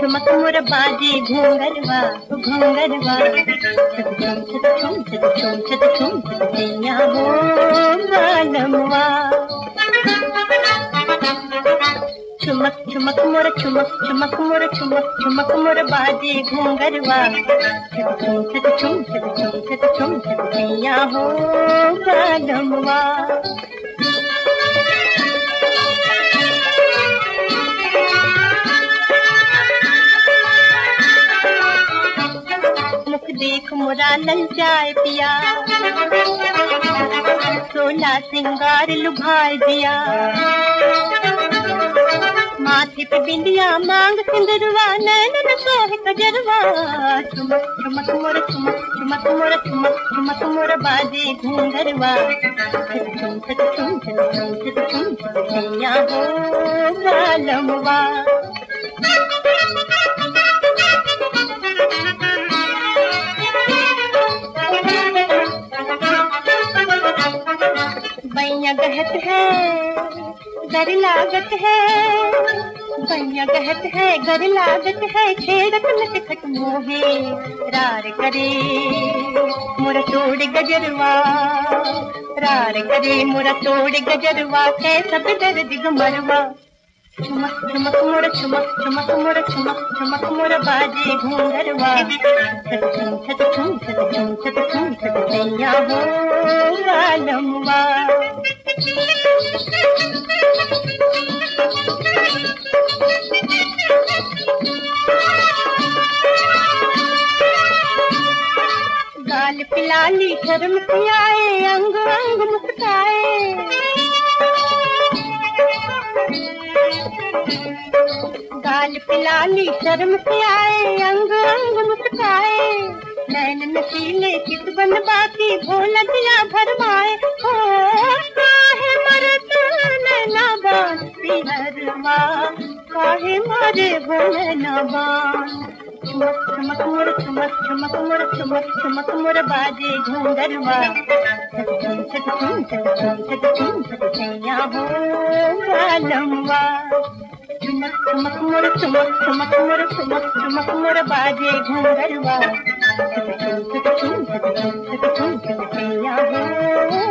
चमक मोर बाजे घूंगरवा घूंगरवा सैया हो बालमवा। चुमक चुमक मोर चुमक चुमक मोर चुमक चुमक मोर बाजे घूंगरवा सैया हो बालमवा। मुख देख मोरा ललचाए पिया, सोला सिंगार लुभाए दिया। माथे पे बिंदिया मांग सिंदरवा, नैन सोहे कजरवा। चुमक चुमक मोर चुमक चुमक मोर चुमक चुमक मोर बाजे घूंगरवा सैया हो बालमवा। बैया गहत है गर लागत है, बैया गहत है गर लागत है। छेड़त नटखट मोहे रार करे मोर तोड़ गजरवा, रार करे मोर तोड़ गजरवा। कैसा दर्द गमरवा। चुमक चुमक मोर चुमक चुमक मोर चुमक चुमक मोर बाजे घूंगरवा सैया हो बालमवा। गाल पिलाली शर्म से आए, अंग अंग मुस्काए। गाल पिलाली शर्म से आए, अंग अंग मुस्काए। नैन नशीले चित बन बाकी भोला दिया भरमाए। हो काहे मरत नैना बान हरवा, काहे मारे भोला बान। चुमक चुमक मोर चुमक चुमक मोर चुमक चुमक मोर बाजे घूंगरवा सैया हो बालमवा। चुमक चुमक मोर चुमक चुमक मोर चुमक चुमक मोर बाजे घूंगरवा सैया हो